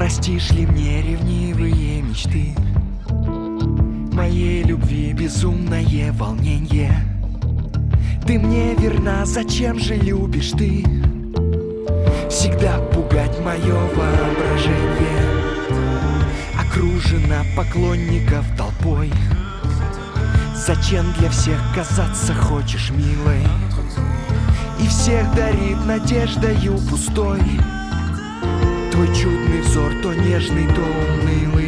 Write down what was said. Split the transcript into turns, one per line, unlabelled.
Простишь ли мне ревнивые мечты, моей любви безумное волнение? Ты мне верна, зачем же любишь ты всегда пугать мое воображение? Окружена поклонников толпой, зачем для всех казаться хочешь милой? И всех дарит надеждою пустой твой чудный взор, то нежный, то унылый.